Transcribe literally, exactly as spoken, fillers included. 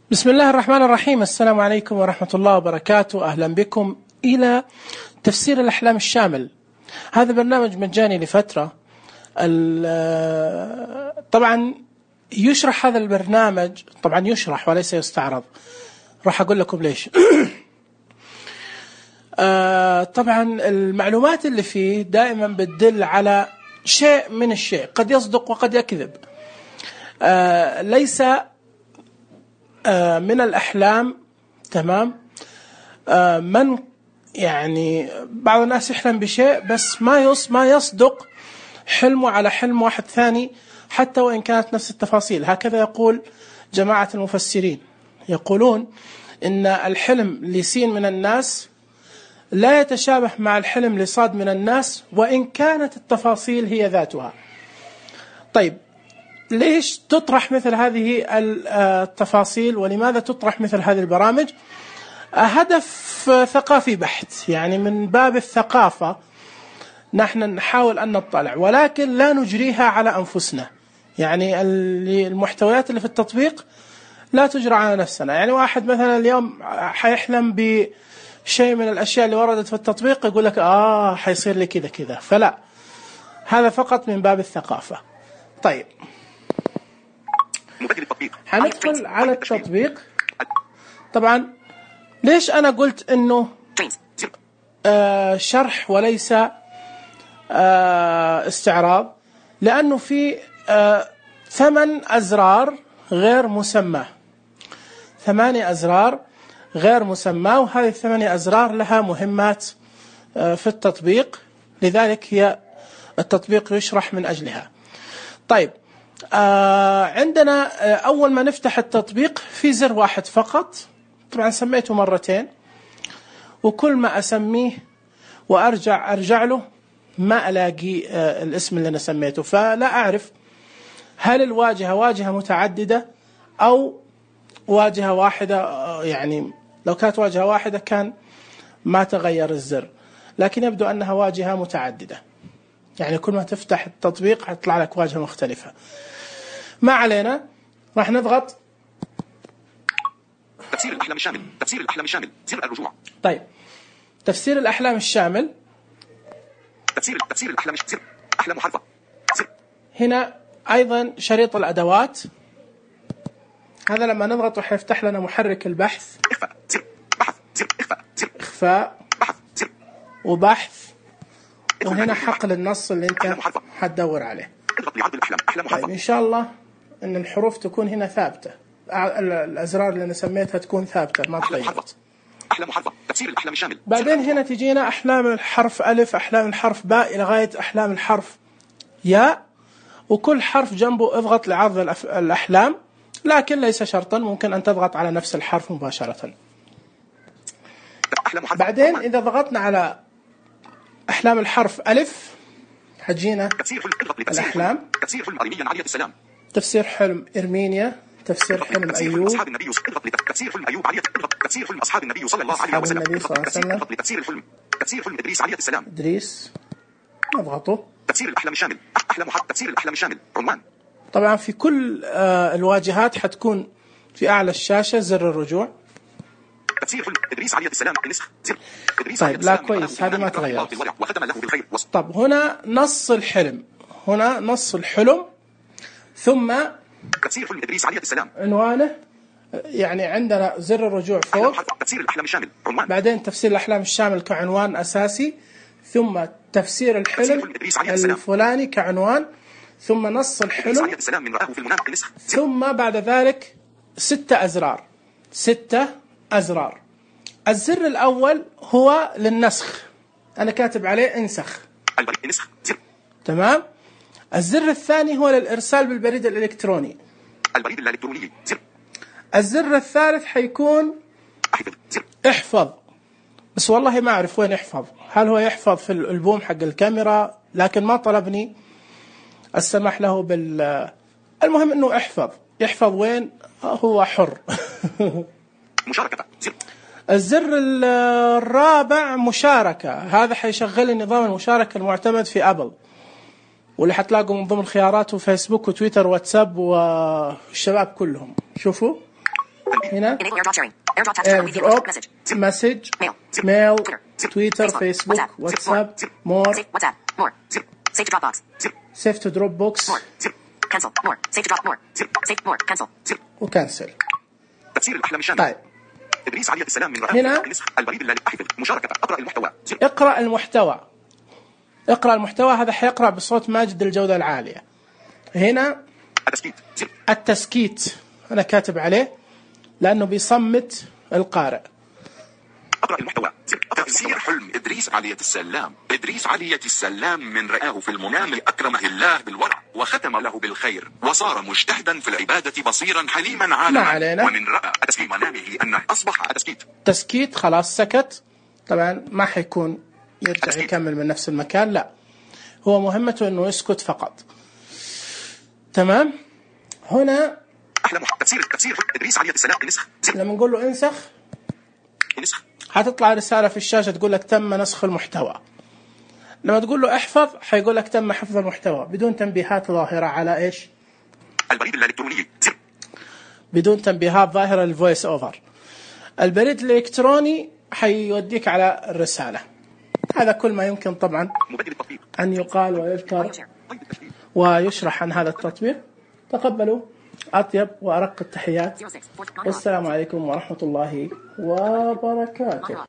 بسم الله الرحمن الرحيم. السلام عليكم ورحمة الله وبركاته. أهلا بكم إلى تفسير الأحلام الشامل. هذا برنامج مجاني لفترة. طبعا يشرح هذا البرنامج، طبعا يشرح وليس يستعرض. راح أقول لكم ليش. طبعا المعلومات اللي فيه دائما بتدل على شيء من الشيء، قد يصدق وقد يكذب. ليس من الأحلام، تمام. من يعني بعض الناس يحلم بشيء بس ما يص ما يصدق حلمه على حلم واحد ثاني، حتى وإن كانت نفس التفاصيل. هكذا يقول جماعة المفسرين، يقولون إن الحلم لسين من الناس لا يتشابه مع الحلم لصاد من الناس، وإن كانت التفاصيل هي ذاتها. طيب، ليش تطرح مثل هذه التفاصيل ولماذا تطرح مثل هذه البرامج؟ هدف ثقافي بحت، يعني من باب الثقافة نحن نحاول أن نطلع، ولكن لا نجريها على أنفسنا. يعني المحتويات اللي في التطبيق لا تجرى على نفسنا. يعني واحد مثلا اليوم حيحلم بشيء من الأشياء اللي وردت في التطبيق، يقول لك آه حيصير لي كذا كذا، فلا، هذا فقط من باب الثقافة. طيب، حندخل على التطبيق. طبعا ليش أنا قلت إنه آه شرح وليس آه استعراض؟ لأنه في آه ثمان أزرار غير مسمى، ثمانية أزرار غير مسمى، وهذه الثمانية أزرار لها مهمات آه في التطبيق، لذلك هي التطبيق يشرح من أجلها. طيب، آه عندنا آه أول ما نفتح التطبيق في زر واحد فقط. طبعا سميته مرتين، وكل ما أسميه وأرجع أرجع له ما ألاقي آه الاسم اللي أنا سميته، فلا أعرف هل الواجهة واجهة متعددة أو واجهة واحدة. آه يعني لو كانت واجهة واحدة كان ما تغير الزر، لكن يبدو أنها واجهة متعددة. يعني كل ما تفتح التطبيق هتطلع لك واجهة مختلفة. ما علينا، راح نضغط تفسير الأحلام الشامل. تفسير الأحلام الشامل، زر الرجوع. طيب، تفسير الأحلام الشامل. تفسير تفسير الأحلام زر أحلام محرفة. زر. هنا أيضا شريط الأدوات، هذا لما نضغط راح يفتح لنا محرك البحث. إخفاء زر بحث زر إخفاء زر إخفاء بحث زر وبحث، وهنا حقل النص اللي أنت حتدور عليه. اضغط لعرض الأحلام أحلام محرفة. طيب، إن شاء الله إن الحروف تكون هنا ثابتة، الأزرار اللي أنا سميتها تكون ثابتة ما تغيرت. أحلام محرفة. تفسير الأحلام الشامل. بعدين هنا تجينا أحلام الحرف ألف، أحلام الحرف باء، إلى غاية أحلام الحرف ياء، وكل حرف جنبه اضغط لعرض الأحلام، لكن ليس شرطا، ممكن أن تضغط على نفس الحرف مباشرة. بعدين إذا ضغطنا على أحلام الحرف ألف حجينا الأحلام. تفسير حلم أرمينيا عالية السلام. تفسير حلم إرمينيا. تفسير حلم أيوب. أصحاب النبي. تفسير حلم أيوب عالية. تفسير حلم أصحاب النبي صلى الله عليه وسلم. تفسير حلم تفسير حلم إدريس عالية السلام. إدريس نضغطه. تفسير الأحلام الشامل. أحلام محرف. تفسير الأحلام الشامل. عنوان. طبعا في كل آه الواجهات حتكون في أعلى الشاشة زر الرجوع. تفسير حلم إدريس عالية السلام. نسخ زر. طيب، لا كويس، هذه ما تغيرت. طب هنا نص الحلم، هنا نص الحلم، ثم تفسير حلم إدريس عالية السلام. عنوانه، يعني عندنا زر الرجوع فوق. تفسير الأحلام الشامل. عنوان. بعدين تفسير الأحلام الشامل كعنوان أساسي، ثم تفسير الحلم الفلاني كعنوان، ثم نص الحلم، ثم بعد ذلك ستة أزرار. ستة أزرار. الزر الأول هو للنسخ، أنا كاتب عليه انسخ. تمام. الزر الثاني هو للإرسال بالبريد الإلكتروني. البريد الإلكتروني. زر. الزر الثالث حيكون احفظ، بس والله ما أعرف وين يحفظ، هل هو يحفظ في الألبوم حق الكاميرا؟ لكن ما طلبني السمح له بال المهم إنه احفظ. يحفظ وين هو حر. مشاركة. زر. الزر الرابع مشاركة، هذا حيشغل نظام المشاركة المعتمد في أبل، واللي حتلاقوا من ضمن خياراته فيسبوك وتويتر واتساب والشباب كلهم. شوفوا هنا airdrop مسج ميل تويتر فيسبوك واتساب مور save to Dropbox وكنسل. تفسير الأحلام الشاملة. طيب إدريس علية السلام من رآه هنا البريد اللي أحفظ مشاركة اقرأ المحتوى. اقرأ المحتوى اقرأ المحتوى هذا حيقرأ بصوت ماجد الجودة العالية. هنا التسكيت التسكيت أنا كاتب عليه لأنه بيصمت القارئ. اقرأ المحتوى. تفسير حلم إدريس علية السلام. إدريس علية السلام من رآه في المنام أكرمه الله بالورع وختم له بالخير وصار مجتهدا في العبادة بصيرا حليما عالما. ومن رأى في منامه أنه أصبح التسكيت تسكيت خلاص سكت. طبعا ما حيكون يرجع التسكيت. يكمل من نفس المكان، لا هو مهمته أنه يسكت فقط. تمام. هنا أحلى مح... تفسير تفسير إدريس علية السلام نسخ. لما نقول له انسخ نسخ هتطلع رسالة في الشاشة تقول لك تم نسخ المحتوى. لما تقول له احفظ حيقول لك تم حفظ المحتوى بدون تنبيهات ظاهرة على ايش؟ البريد الإلكتروني. بدون تنبيهات ظاهرة للفويس اوفر. البريد الإلكتروني حيوديك على الرسالة. هذا كل ما يمكن طبعا أن يقال ويذكر ويشرح عن هذا التطبيق. تقبلوا أطيب وأرق التحيات والسلام عليكم ورحمة الله وبركاته.